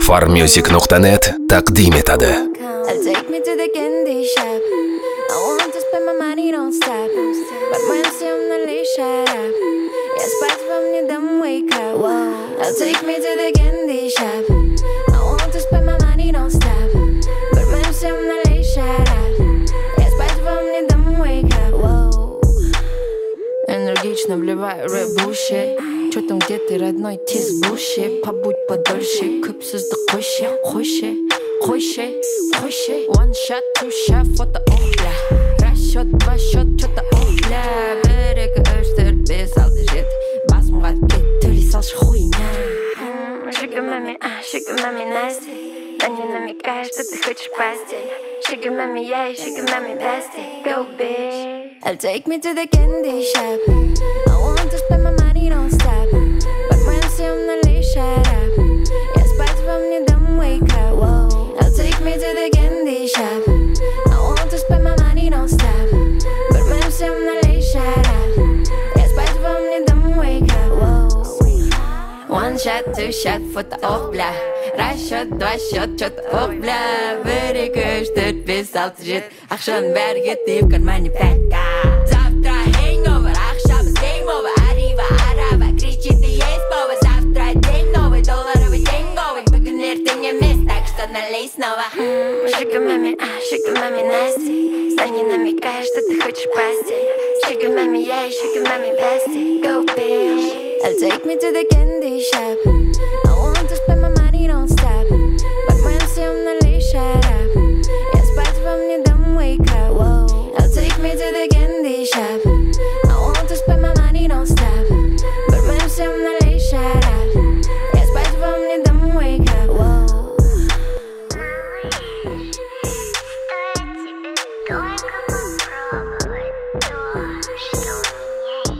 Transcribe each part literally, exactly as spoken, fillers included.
farmusic nuqta net taqdim etadi. I'll take me to the candy shop. I want to spend my money, don't stop. But when I'm not late, shut up. Yeah, spice from you, don't wake up. Whoa. I'll take me to the candy shop. I want to spend my money, don't stop. But when I'm not late, shut up. Yeah, spice from you, don't wake up. Whoa. Энергично вливаю рэп-буши. Чё там, где ты, родной, тиз-буши? Побудь подольше, көпсізді қойшы, қойшы, қойшы, қойшы. One shot, two shot, фото, ох, бля. Расчет, два счет, чё-то, ох, бля. Бір, екі, үш, төрт, бес, алты, жеті. Басымға кет, төлей салшы хуйня. Sugar mami, ah, sugar mami, nasty. Да не намекай, что ты хочешь пасти. Sugar mami, yeah, sugar mami, nasty. Go, bitch. I'll take me to the candy shop. I want to spend my money, don't stop. But when I'm not late, shut up. Yeah, spice from you, don't wake up. Whoa. I'll take me to the candy shop. I want to spend my money, don't stop. But when I'm not late, shut up. Yeah, spice from you, don't wake up. Whoa. One shot, two shot, фото, ох, бля. Расчет, два счет, чё-то, ох, бля. Бір, екі, үш, төрт, бес, алты, жеті. Ақшаның бәрі кетті, в кармане пятка. Завтра hangover, ақшамыз game over. Arriva, арава, кричит и есть повод. Завтра день новый, долларовый деньговый. Бүгін ертең емес, так что налей снова. Sugar mami, ah, sugar mami, nasty. Да не намекай, что ты хочешь пасти. Sugar mami, yeah, sugar mami, bestie. Go, bitch. I'll take me to the candy shop. I want to spend my money, don't stop. But when I'm not late, shut up. Yeah, spice from you, don't wake up. Whoa. I'll take me to the candy shop. I want to spend my money, don't stop. But when I'm not late, shut up. Yeah, spice from you, don't wake up. Whoa.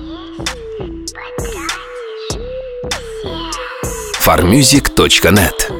farmusic точка нет